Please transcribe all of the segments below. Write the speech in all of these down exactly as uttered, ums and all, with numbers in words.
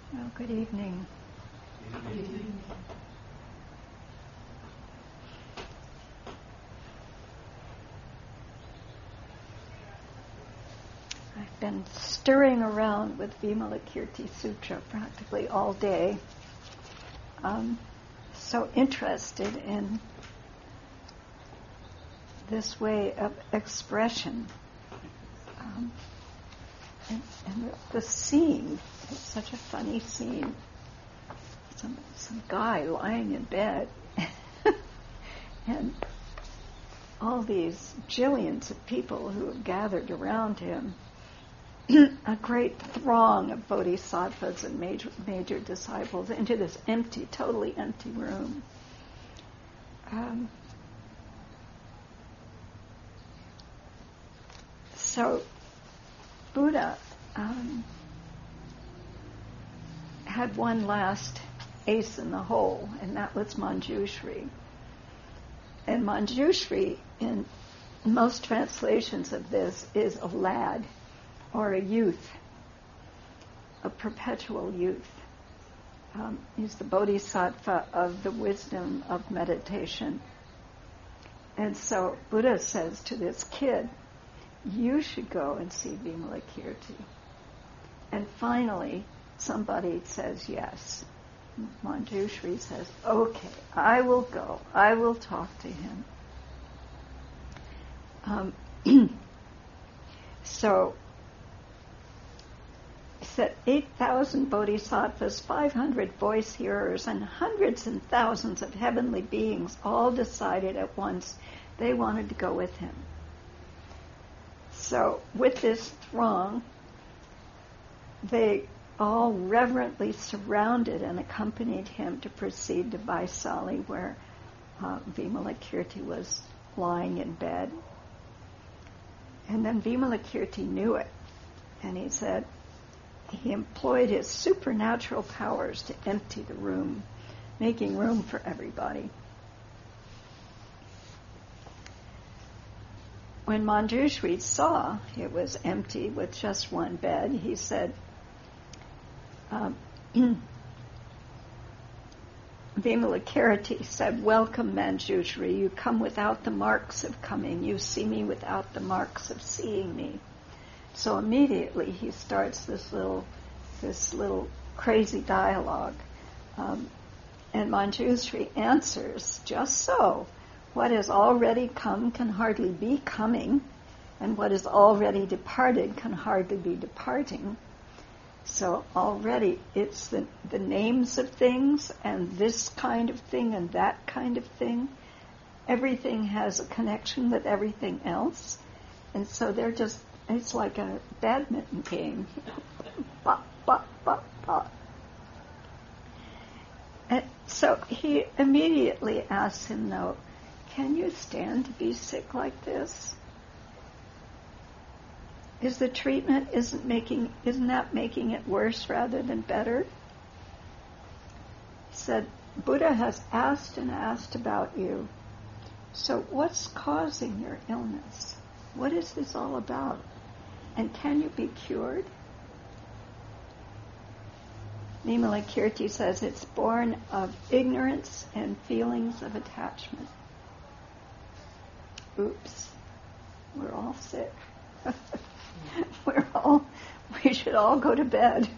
Well, good evening. Good evening. I've been stirring around with Vimalakirti Sutra practically all day. Um, so interested in this way of expression. Um, and, and the, the scene, it's such a funny scene. Some, some guy lying in bed and all these jillions of people who have gathered around him. A great throng of bodhisattvas and major, major disciples into this empty, totally empty room. Um, so Buddha um, had one last ace in the hole, and that was Manjushri. And Manjushri, in most translations of this, is a lad or a youth, a perpetual youth. Um, he's the bodhisattva of the wisdom of meditation. And so Buddha says to this kid, you should go and see Vimalakirti. And finally, somebody says yes. Manjushri says, okay, I will go. I will talk to him. Um, so, he said eight thousand bodhisattvas, five hundred voice hearers, and hundreds and thousands of heavenly beings all decided at once they wanted to go with him. So, with this throng, they all reverently surrounded and accompanied him to proceed to Vaisali, where uh, Vimalakirti was lying in bed. And then Vimalakirti knew it, and he said he employed his supernatural powers to empty the room, making room for everybody. When Manjushri saw it was empty with just one bed, he said, Um, Vimalakirti said, welcome, Manjushri. You come without the marks of coming. You see me without the marks of seeing me. So immediately he starts this little, this little crazy dialogue. Um, and Manjushri answers, just so. What has already come can hardly be coming, and what is already departed can hardly be departing. So already it's the, the names of things and this kind of thing and that kind of thing. Everything has a connection with everything else. And so they're just, it's like a badminton game. Bop, bop, bop, bop. And so he immediately asks him, though, can you stand to be sick like this? Is the treatment isn't making isn't that making it worse rather than better? He said, Buddha has asked and asked about you. So what's causing your illness? What is this all about? And can you be cured? Vimalakirti says it's born of ignorance and feelings of attachment. Oops, we're all sick. We're all, we should all go to bed.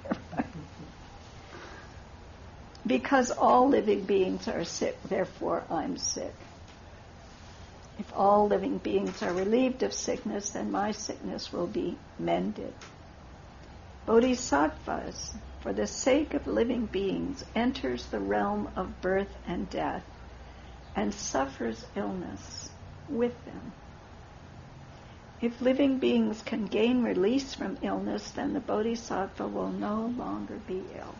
Because all living beings are sick, therefore I'm sick. If all living beings are relieved of sickness, then my sickness will be mended. Bodhisattvas, for the sake of living beings, enters the realm of birth and death and suffers illness with them. If living beings can gain release from illness, then the bodhisattva will no longer be ill.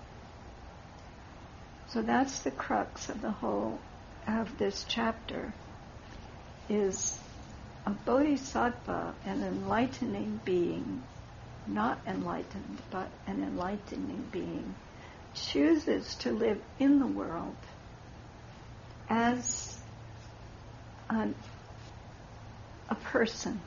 So that's the crux of the whole of this chapter, is a bodhisattva, an enlightening being, not enlightened, but an enlightening being, chooses to live in the world as an, a person,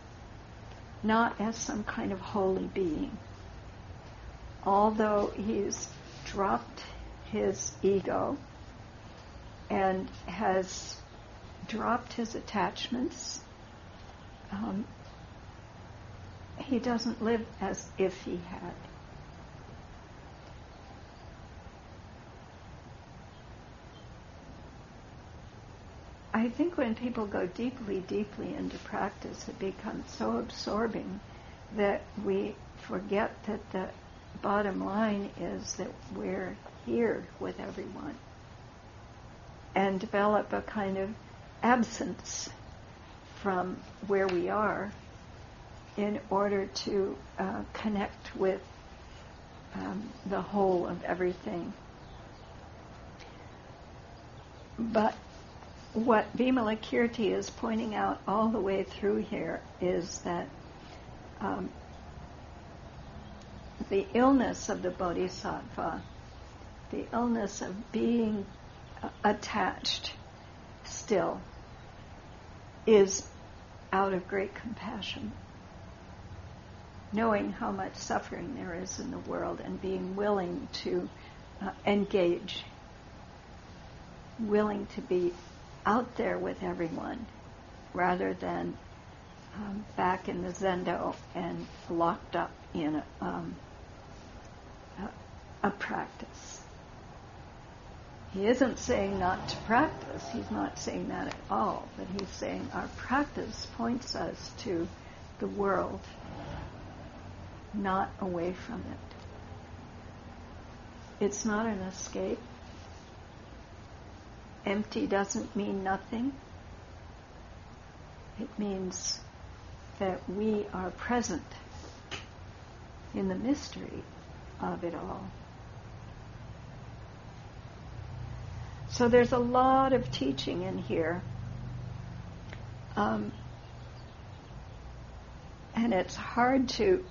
not as some kind of holy being. Although he's dropped his ego and has dropped his attachments. Um, he doesn't live as if he had. I think when people go deeply, deeply into practice, it becomes so absorbing that we forget that the bottom line is that we're here with everyone, and develop a kind of absence from where we are in order to uh, connect with um, the whole of everything. But what Vimalakirti is pointing out all the way through here is that um, the illness of the bodhisattva, the illness of being uh, attached still, is out of great compassion, knowing how much suffering there is in the world and being willing to uh, engage, willing to be out there with everyone rather than um, back in the zendo and locked up in a, um, a, a practice. He isn't saying not to practice. He's not saying that at all. But he's saying our practice points us to the world, not away from it. It's not an escape. Empty doesn't mean nothing. It means that we are present in the mystery of it all. So there's a lot of teaching in here. Um, and it's hard to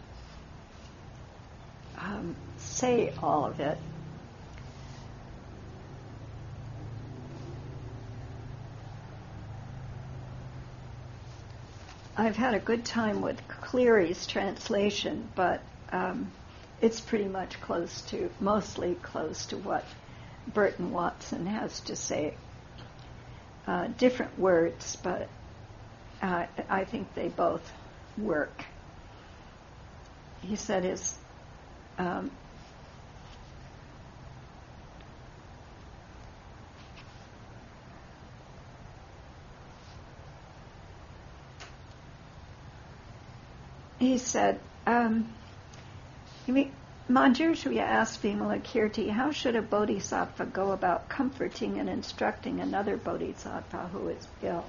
um, say all of it. I've had a good time with Cleary's translation, but um, it's pretty much close to, mostly close to what Burton Watson has to say. Uh, different words, but uh, I think they both work. He said his um, he said, um, Manjushri asked Vimalakirti, how should a bodhisattva go about comforting and instructing another bodhisattva who is ill?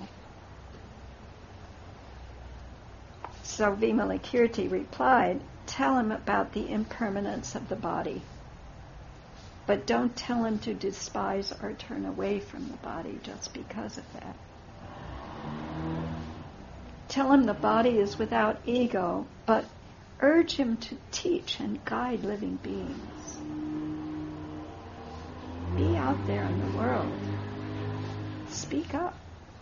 So Vimalakirti replied, tell him about the impermanence of the body, but don't tell him to despise or turn away from the body just because of that. Tell him the body is without ego, but urge him to teach and guide living beings. Be out there in the world. Speak up.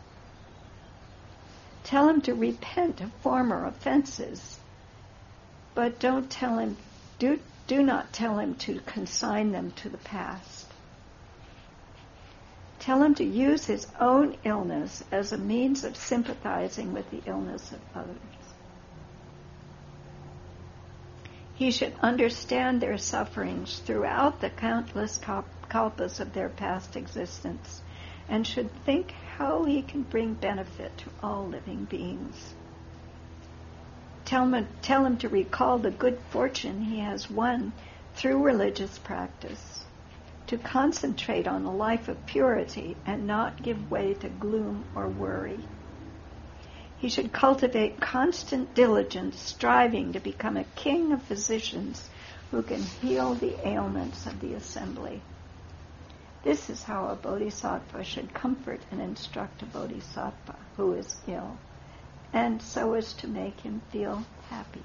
Tell him to repent of former offenses, but don't tell him, do, do not tell him to consign them to the past. Tell him to use his own illness as a means of sympathizing with the illness of others. He should understand their sufferings throughout the countless kalpas of their past existence and should think how he can bring benefit to all living beings. Tell him, tell him to recall the good fortune he has won through religious practice, to concentrate on a life of purity and not give way to gloom or worry. He should cultivate constant diligence, striving to become a king of physicians who can heal the ailments of the assembly. This is how a bodhisattva should comfort and instruct a bodhisattva who is ill, and so as to make him feel happy.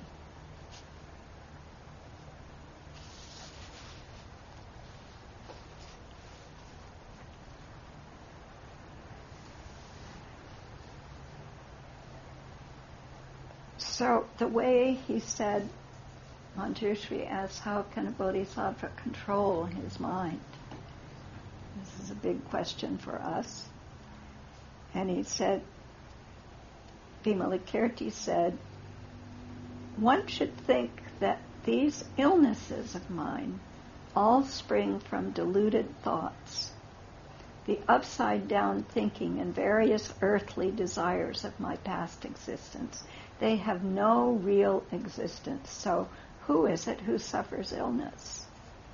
So the way he said Manjushri asks, how can a bodhisattva control his mind? This is a big question for us. And he said, Vimalakirti said, one should think that these illnesses of mine all spring from deluded thoughts, the upside-down thinking and various earthly desires of my past existence. They have no real existence. So who is it who suffers illness?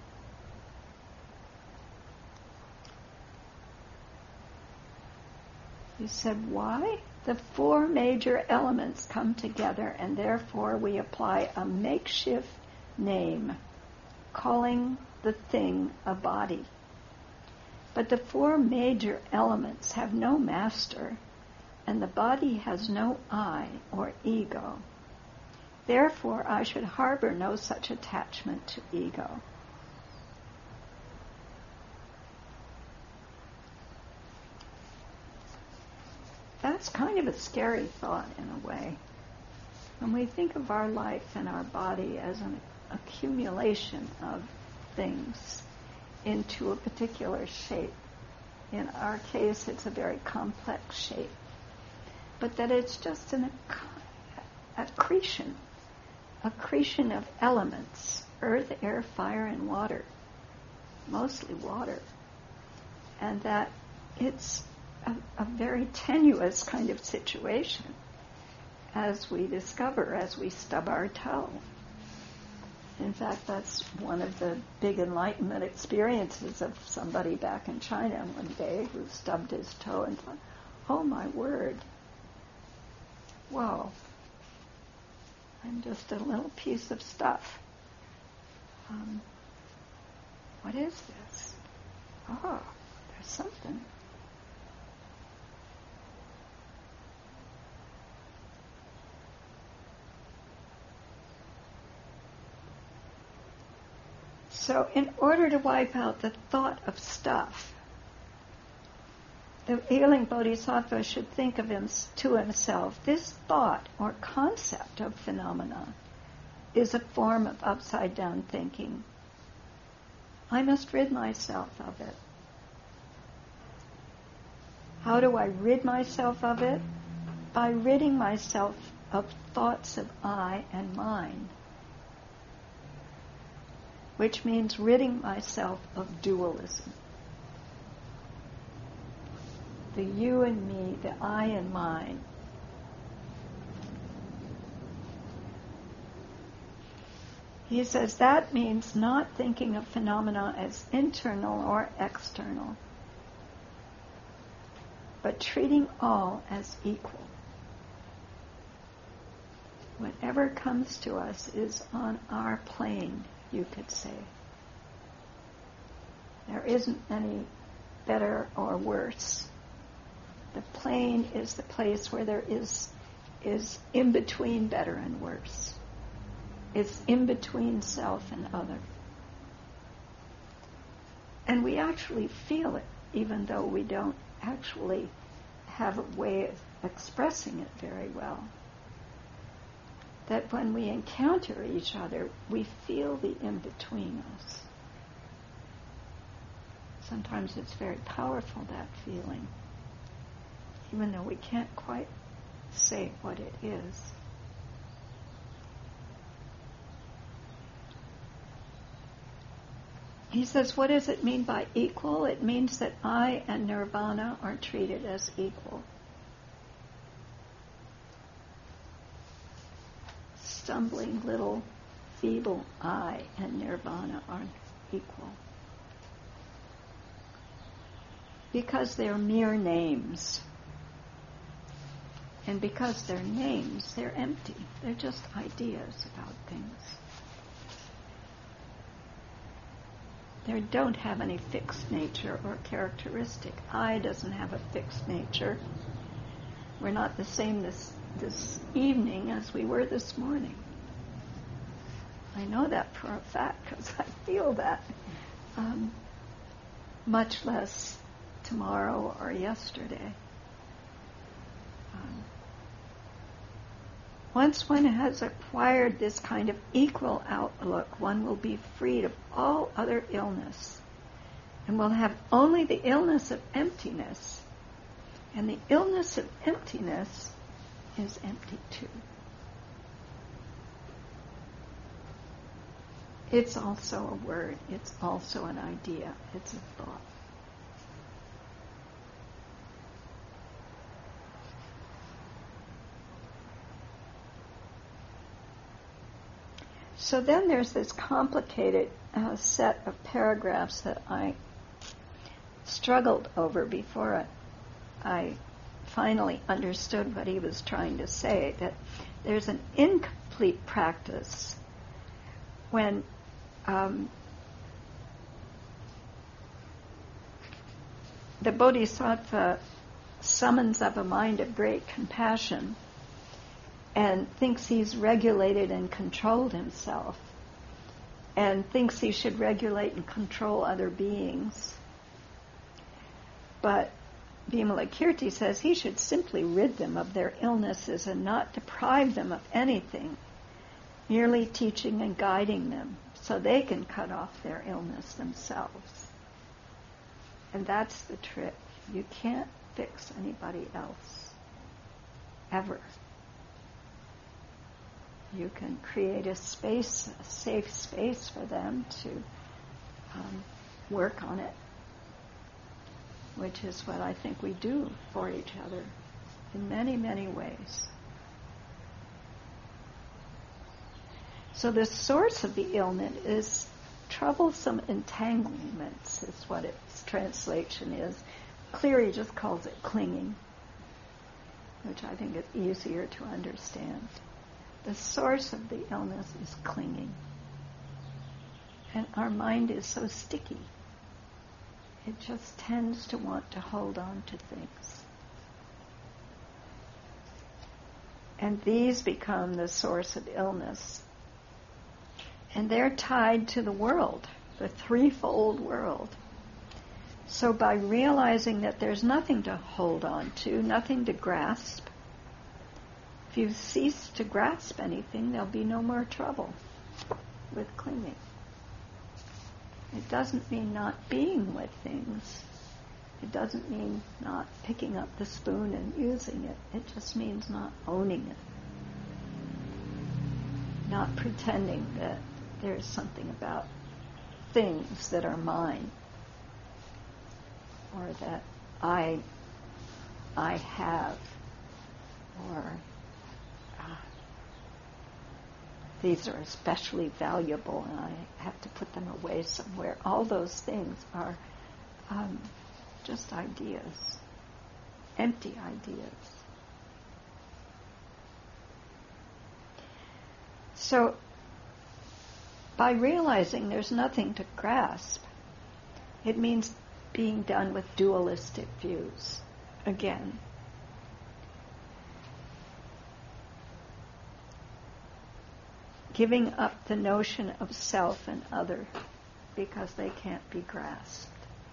He said, why? The four major elements come together, and therefore we apply a makeshift name, calling the thing a body. But the four major elements have no master, and the body has no I or ego. Therefore, I should harbor no such attachment to ego. That's kind of a scary thought in a way. When we think of our life and our body as an accumulation of things into a particular shape. In our case, it's a very complex shape. But that it's just an accretion, accretion of elements, earth, air, fire, and water, mostly water. And that it's a, a very tenuous kind of situation, as we discover, as we stub our toe. In fact, that's one of the big enlightenment experiences of somebody back in China one day who stubbed his toe and thought, oh my word, whoa, I'm just a little piece of stuff. Um, what is this? Oh, there's something. So in order to wipe out the thought of stuff, the healing bodhisattva should think of him to himself, this thought or concept of phenomena is a form of upside-down thinking. I must rid myself of it. How do I rid myself of it? By ridding myself of thoughts of I and mine, which means ridding myself of dualism. The you and me, the I and mine. He says that means not thinking of phenomena as internal or external, but treating all as equal. Whatever comes to us is on our plane, you could say. There isn't any better or worse. The plane is the place where there is is in between better and worse. It's in between self and other. And we actually feel it, even though we don't actually have a way of expressing it very well. That when we encounter each other, we feel the in-between us. Sometimes it's very powerful, that feeling, even though we can't quite say what it is. He says, what does it mean by equal? It means that I and nirvana are treated as equal. Stumbling little feeble I and nirvana are equal. Because they're mere names. And because they're names, they're empty. They're just ideas about things. They don't have any fixed nature or characteristic. I doesn't have a fixed nature. We're not the same this this evening as we were this morning. I know that for a fact because I feel that. Um, much less tomorrow or yesterday. Um, Once one has acquired this kind of equal outlook, one will be freed of all other illness and will have only the illness of emptiness. And the illness of emptiness is empty too. It's also a word. It's also an idea. It's a thought. So then there's this complicated uh, set of paragraphs that I struggled over before I, I finally understood what he was trying to say, that there's an incomplete practice when um, the Bodhisattva summons up a mind of great compassion and thinks he's regulated and controlled himself and thinks he should regulate and control other beings. But Vimalakirti says he should simply rid them of their illnesses and not deprive them of anything, merely teaching and guiding them so they can cut off their illness themselves. And that's the trick. You can't fix anybody else, ever. You can create a space, a safe space for them to um, work on it, which is what I think we do for each other in many, many ways. So the source of the illness is troublesome entanglements, is what its translation is. Cleary just calls it clinging, which I think is easier to understand. The source of the illness is clinging. And our mind is so sticky. It just tends to want to hold on to things. And these become the source of illness. And they're tied to the world, the threefold world. So by realizing that there's nothing to hold on to, nothing to grasp, if you cease to grasp anything, there'll be no more trouble with clinging. It doesn't mean not being with things. It doesn't mean not picking up the spoon and using it. It just means not owning it. Not pretending that there's something about things that are mine, or that I, I have, or uh, these are especially valuable and I have to put them away somewhere. All those things are um, just ideas, empty ideas. So, by realizing there's nothing to grasp, it means being done with dualistic views again. Giving up the notion of self and other because they can't be grasped.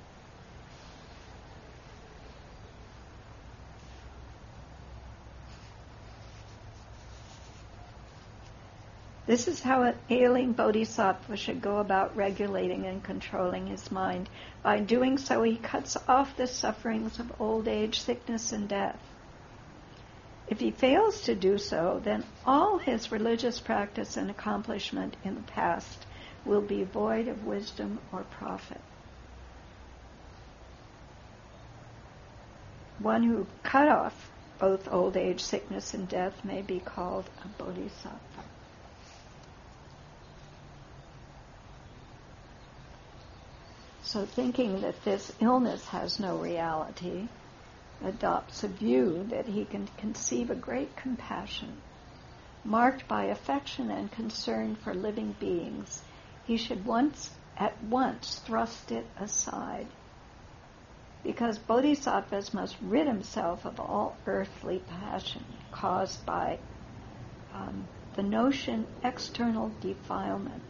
This is how an ailing bodhisattva should go about regulating and controlling his mind. By doing so, he cuts off the sufferings of old age, sickness, and death. If he fails to do so, then all his religious practice and accomplishment in the past will be void of wisdom or profit. One who cut off both old age, sickness, and death may be called a bodhisattva. So thinking that this illness has no reality adopts a view that he can conceive a great compassion. Marked by affection and concern for living beings, he should once at once thrust it aside. Because bodhisattvas must rid himself of all earthly passion caused by um, the notion external defilement.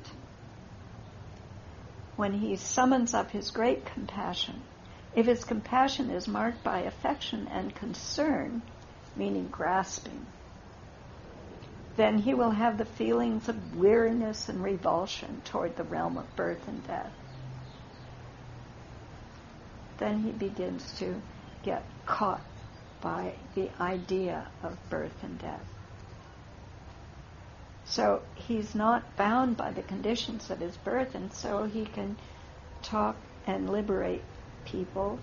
When he summons up his great compassion, if his compassion is marked by affection and concern, meaning grasping, then he will have the feelings of weariness and revulsion toward the realm of birth and death. Then he begins to get caught by the idea of birth and death. So he's not bound by the conditions of his birth, and so he can talk and liberate people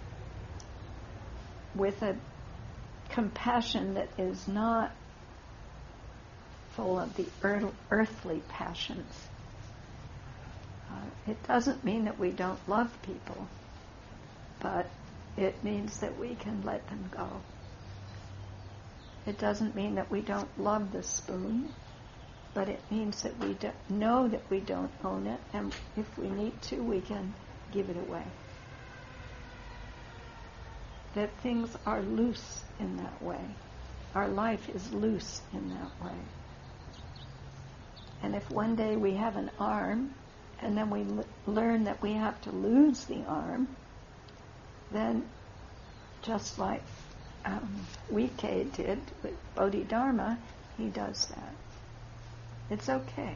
with a compassion that is not full of the earth, earthly passions. Uh, it doesn't mean that we don't love people, but it means that we can let them go. It doesn't mean that we don't love the spoon, but it means that we do know that we don't own it, and if we need to, we can give it away. That things are loose in that way. Our life is loose in that way. And if one day we have an arm, and then we l- learn that we have to lose the arm, then just like um, Wike did with Bodhidharma, he does that. It's okay.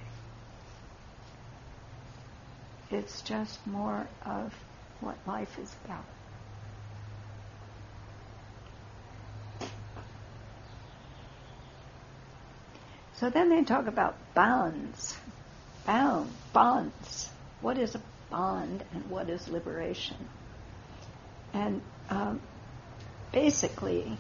It's just more of what life is about. So then they talk about bonds. Bound, bonds. What is a bond and what is liberation? And um, basically,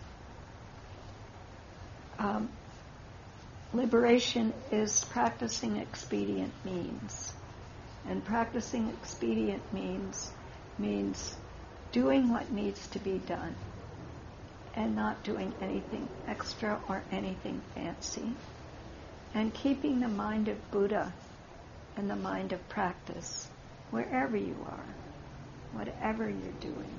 um, liberation is practicing expedient means. And practicing expedient means means doing what needs to be done and not doing anything extra or anything fancy, and keeping the mind of Buddha and the mind of practice wherever you are, whatever you're doing.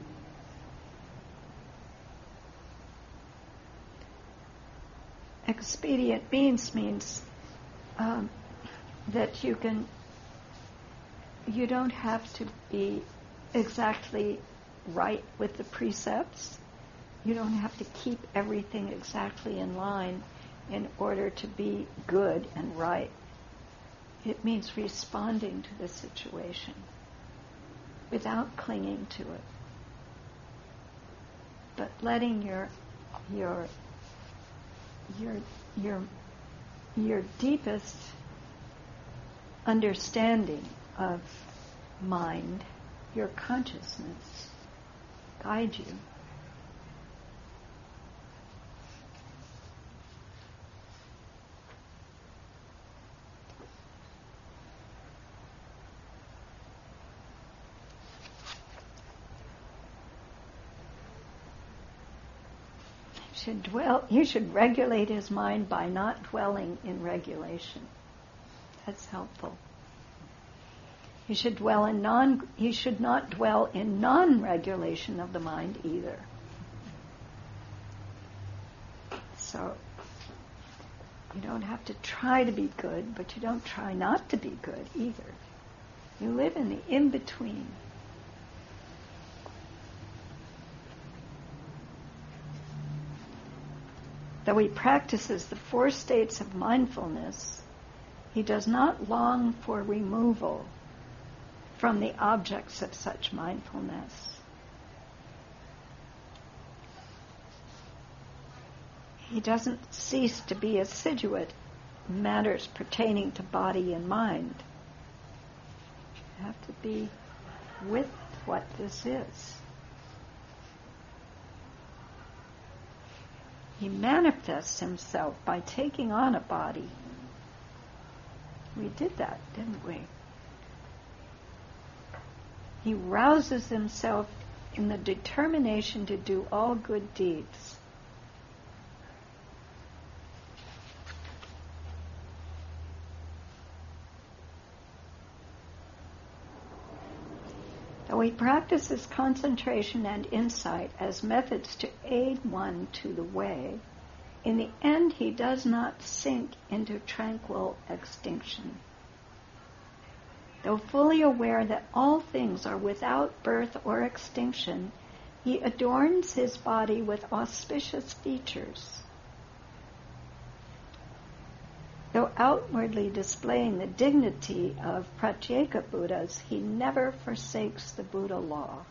Expedient means means um, that you can, you don't have to be exactly right with the precepts. You don't have to keep everything exactly in line in order to be good and right. It means responding to the situation without clinging to it, but letting your your your your your deepest understanding of mind, your consciousness, guide you. Should dwell, he should regulate his mind by not dwelling in regulation. That's helpful. He should dwell in non. He should not dwell in non-regulation of the mind either. So you don't have to try to be good, but you don't try not to be good either. You live in the in-between. Though he practices the four states of mindfulness, he does not long for removal from the objects of such mindfulness. He doesn't cease to be assiduous in matters pertaining to body and mind. You have to be with what this is. He manifests himself by taking on a body. We did that, didn't we? He rouses himself in the determination to do all good deeds. Though he practices concentration and insight as methods to aid one to the way, in the end he does not sink into tranquil extinction. Though fully aware that all things are without birth or extinction, he adorns his body with auspicious features. Though outwardly displaying the dignity of Pratyeka Buddhas, he never forsakes the Buddha law.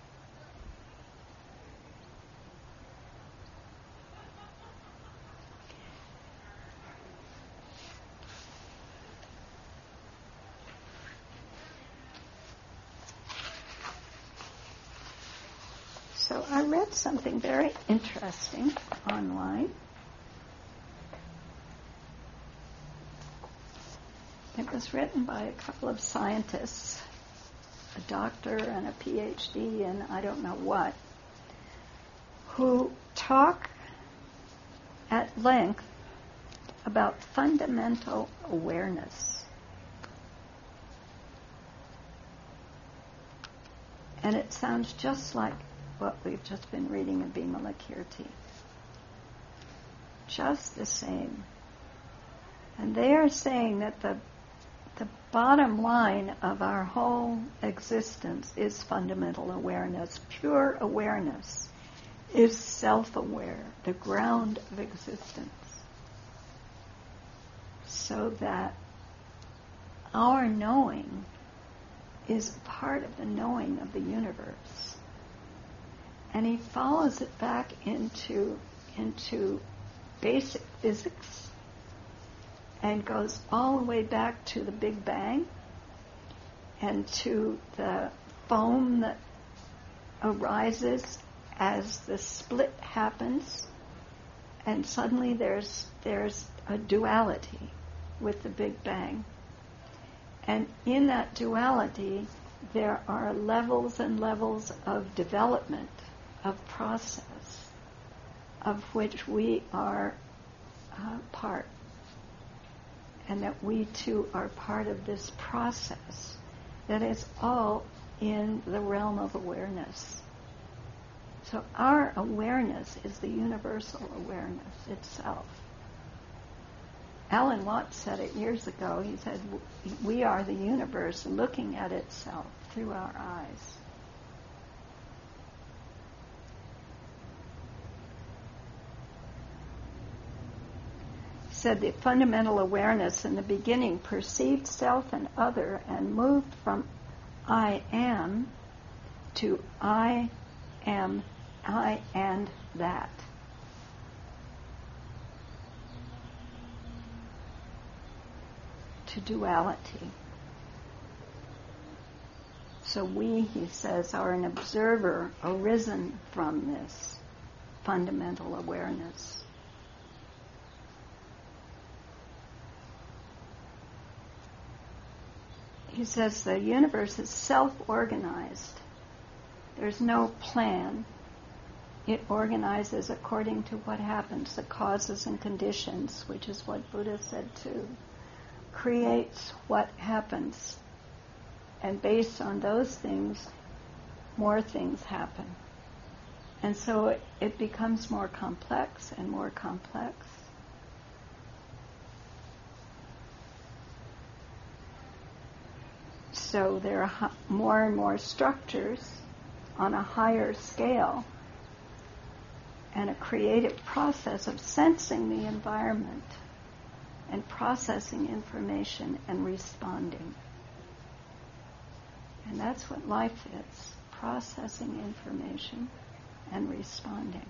So I read something very interesting online. It was written by a couple of scientists, a doctor and a P H D and I don't know what, who talk at length about fundamental awareness. And it sounds just like what we've just been reading in Vimalakirti. Just the same. And they are saying that the the bottom line of our whole existence is fundamental awareness. Pure awareness is self-aware, the ground of existence. So that our knowing is part of the knowing of the universe. And he follows it back into, into basic physics and goes all the way back to the Big Bang and to the foam that arises as the split happens, and suddenly there's there's a duality with the Big Bang. And in that duality, there are levels and levels of development, of process, of which we are uh, part. And that we too are part of this process that is all in the realm of awareness. So our awareness is the universal awareness itself. Alan Watts said it years ago. He said, we are the universe looking at itself through our eyes. Said the fundamental awareness in the beginning perceived self and other and moved from I am to I am, I and that. To duality. So we, he says, are an observer arisen from this fundamental awareness. He says the universe is self-organized. There's no plan. It organizes according to what happens, the causes and conditions, which is what Buddha said too. Creates what happens. And based on those things, more things happen. And so it, it becomes more complex and more complex. So there are more and more structures on a higher scale and a creative process of sensing the environment and processing information and responding. And that's what life is, processing information and responding.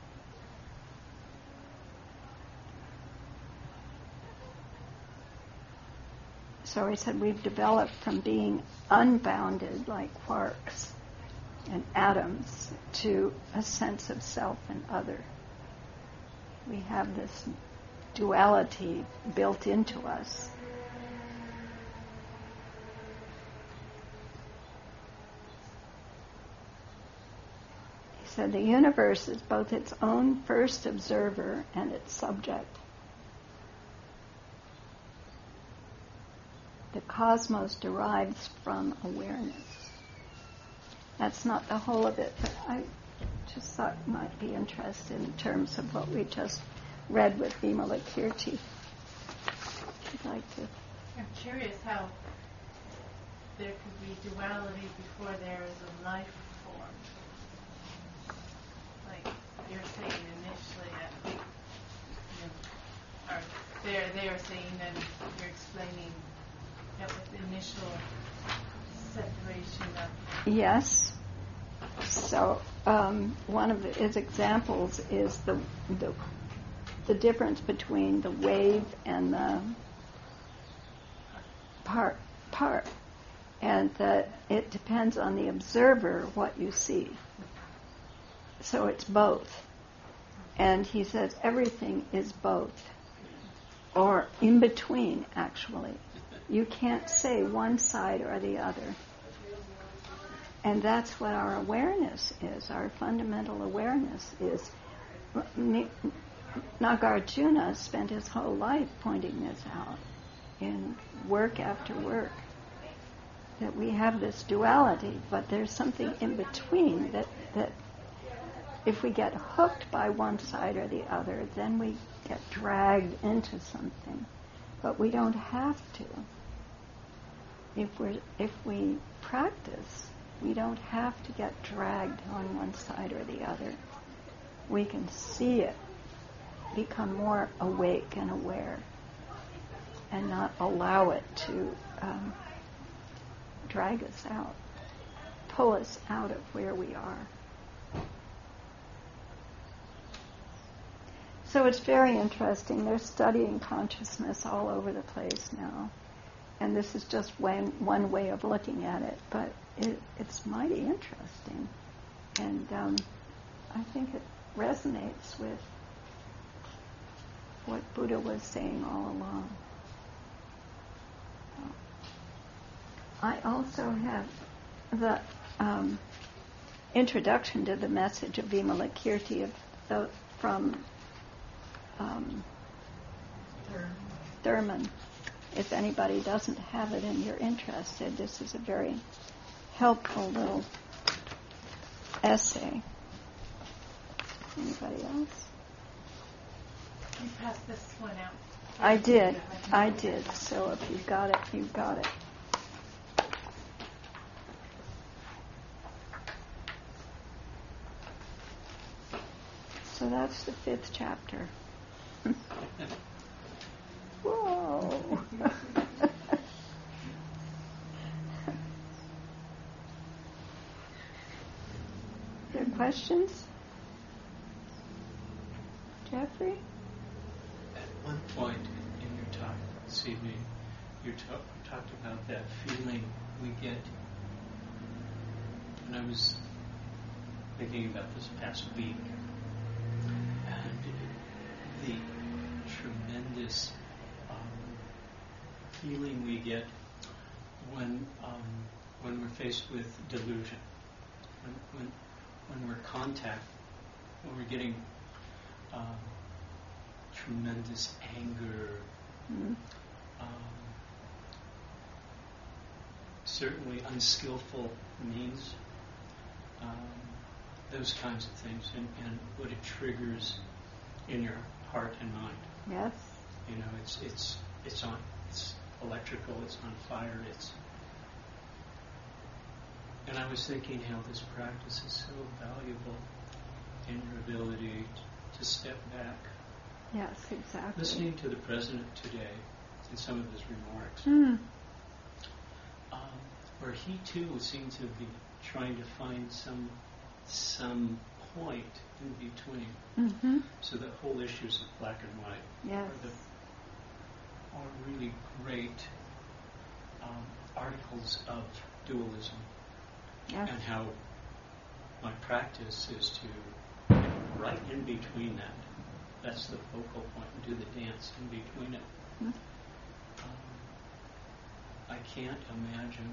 So he said we've developed from being unbounded like quarks and atoms to a sense of self and other. We have this duality built into us. He said the universe is both its own first observer and its subject. The cosmos derives from awareness. That's not the whole of it, but I just thought it might be interested in terms of what we just read with Vimalakirti. If you'd like to. I'm curious how there could be duality before there is a life form. Like you're saying initially, I think, you know, or they're, they are saying that explaining that with the initial separation of... Yes. So um, one of his examples is the, the the difference between the wave and the part part, and that it depends on the observer what you see. So it's both. And he says everything is both, or in between, actually. You can't say one side or the other. And that's what our awareness is. Our fundamental awareness is. Nagarjuna spent his whole life pointing this out in work after work, that we have this duality, but there's something in between that, that if we get hooked by one side or the other, then we get dragged into something. But we don't have to. If we if we practice, we don't have to get dragged on one side or the other. We can see it, become more awake and aware, and not allow it to um, drag us out, pull us out of where we are. So it's very interesting. They're studying consciousness all over the place now. And this is just one, one way of looking at it, but it, it's mighty interesting. And um, I think it resonates with what Buddha was saying all along. I also have the um, introduction to the message of Vimalakirti of the, from um, Thurman. If anybody doesn't have it and you're interested, this is a very helpful little essay. Anybody else? You passed this one out. I did. I did. So if you've got it, you've got it. So that's the fifth chapter. Whoa. There questions? Jeffrey? At one point in your talk this evening, you talk, talked about that feeling we get. And I was thinking about this past week, and the tremendous um, feeling we get when um, when we're faced with delusion, when when, when we're contact, when we're getting um, tremendous anger, Mm-hmm. um, certainly unskillful means, um, those kinds of things, and, and what it triggers in your heart and mind. Yes. You know, it's it's it's on it's electrical, it's on fire, it's and I was thinking how this practice is so valuable in your ability to, to step back. Yes, exactly. Listening to the President today in some of his remarks, Mm. um, where he too seemed to be trying to find some some point in between. Mm-hmm. So the whole issues of black and white Yes. are, the, are really great um, articles of dualism, Yes. and how my practice is to get right in between that. That's the focal point, and do the dance in between it. Mm. Um, I can't imagine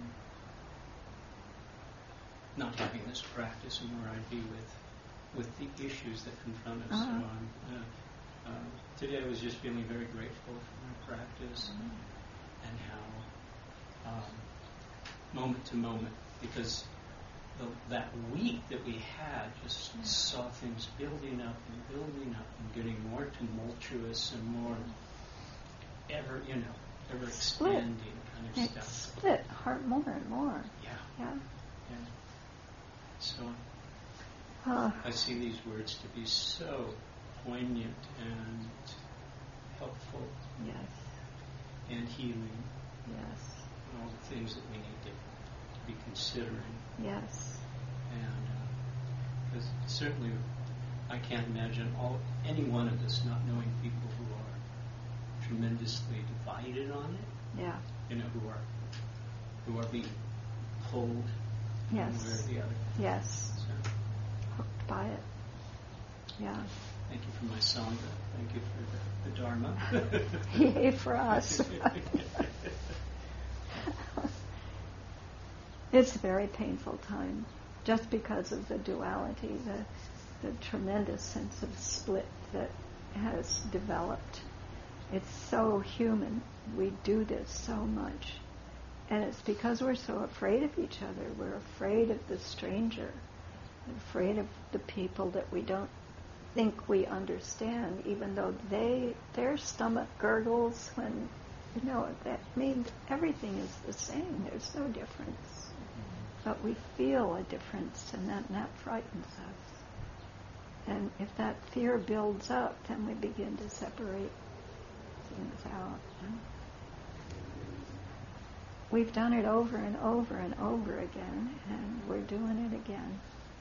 not having this practice and where I'd be with with the issues that confront us. Uh-huh. So um, uh, uh, today I was just feeling very grateful for my practice, mm-hmm. and how um, moment to moment, because the, that week that we had just yeah. saw things building up and building up and getting more tumultuous and more ever, you know, ever Split. expanding kind of It stuff. Split heart more and more. Yeah. Yeah. Yeah. So Uh, I see these words to be so poignant and helpful. yes. and healing, Yes. and all the things that we need to be considering. Yes. And because certainly I can't imagine all any one of us not knowing people who are tremendously divided on it. Yeah. You know, who are who are being pulled Yes. one way or the other. Yes. So, Hooked by it. Yeah. thank you for my sangha. Thank you for the, the Dharma. Yay for us. It's a very painful time, just because of the duality, the the tremendous sense of split that has developed. It's so human. We do this so much. And it's because we're so afraid of each other. We're afraid of the stranger, afraid of the people that we don't think we understand, even though they their stomach gurgles when, you know, that means everything is the same. There's no difference. But we feel a difference, and that, and that frightens us. And if that fear builds up, then we begin to separate things out. We've done it over and over and over again, and we're doing it again.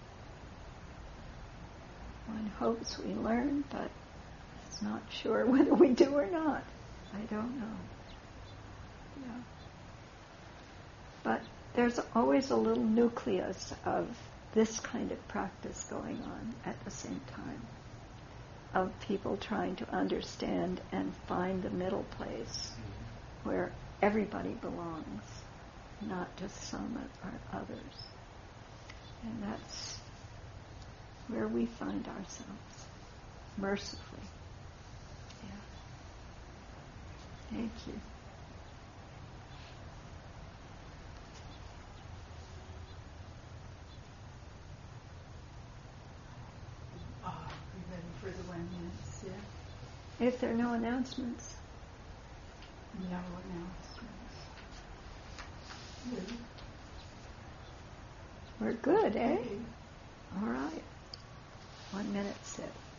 One hopes we learn, but it's not sure whether we do or not. I don't know. Yeah. But there's always a little nucleus of this kind of practice going on at the same time, of people trying to understand and find the middle place where everybody belongs, not just some or others. And that's where we find ourselves, mercifully. Yeah. Thank you. Uh, are you ready for the one minute sit? If there are no announcements. No announcements. Good. We're good, eh? Okay. All right. One minute sit.